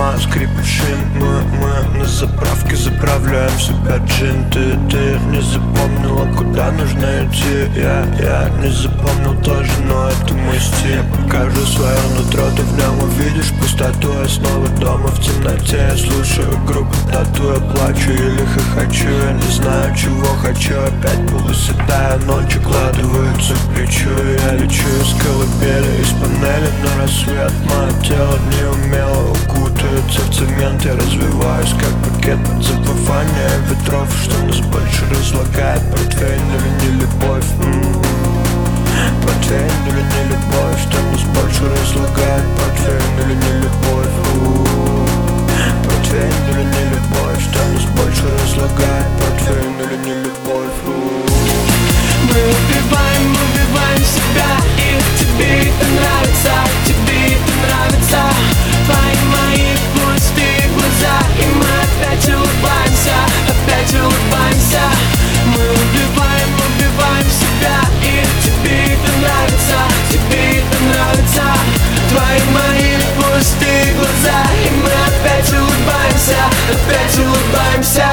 дома скрипят шин. Мы на заправке заправляем в себя джин. Ты не запомнила, куда нужно идти. Я не запомнил тоже, но это мой стиль. Покажу свое нутро, ты в нем увидишь пустоту. Я снова дома в темноте, я слушаю группу Тату. Я плачу или хохочу, я не знаю, чего хочу. Опять полуседая ночь укладывается к плечу. Я лечу из колыбели, из панели на рассвет. Мое тело неумело укутается в цемент. Я развиваюсь, как пакет под забывание ветров, что нас больше разлагает. Портвейн или не любовь, портвейн или не любовь, что нас больше разлагает. Портвейн или не любовь, портвейн или не любовь, что нас больше разлагает. Портвейн или не любовь. Мы убиваем себя, и тебе это нравится, тебе это нравится. Твои мои пустые глаза, и мы опять улыбаемся, опять улыбаемся. Мы убиваем себя, и тебе это нравится, тебе это нравится. Твои мои пустые глаза, и мы опять улыбаемся, опять улыбаемся.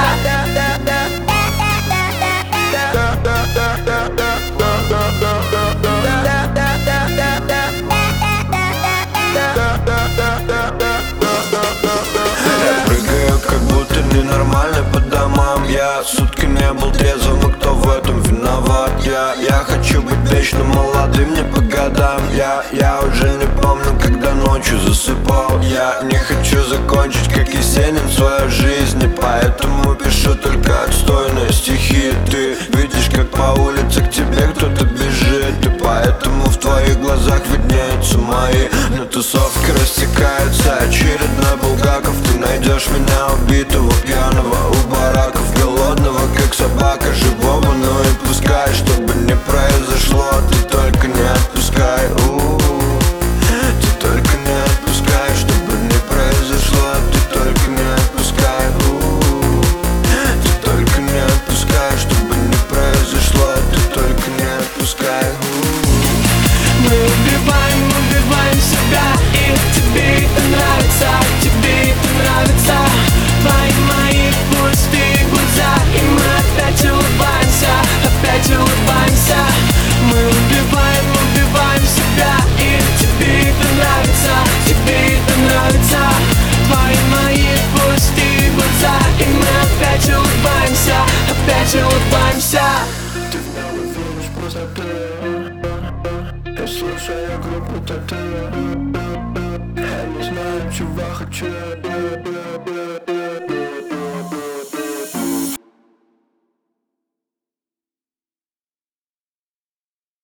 Как будто ненормальный по домам. Я сутки не был трезвым, и кто в этом виноват? Я хочу быть вечно молодым, не по годам. Я уже не помню, когда ночью засыпал. Я не хочу закончить, как Есенин, свою жизнь, и поэтому пишу только отстойные стихи. Ты видишь, как по улице к тебе кто-то бежит, и поэтому в твоих глазах виднеются мои. На тусовке растекается очередной Булгаков. Ты найдешь меня убитого, пьяного у бараков, голодного, как собака, живого. Ну и пускай, чтобы не произошло, ты только не отпускай. Ты только не отпускай, чтобы не произошло, ты только не отпускай. Ты только не отпускай, чтобы не произошло, ты только не отпускай. Мы убиваем себя, и тебе это нравится, тебе это нравится. Твои мои пустые глаза, и мы опять улыбаемся, опять улыбаемся. Мы убиваем себя, и тебе это нравится, тебе это нравится. Твои мои пустые глаза, и мы опять улыбаемся, опять улыбаемся. Ты в небо видишь пустоту. Я слушаю группу Тату. Я не знаю, чего хочу.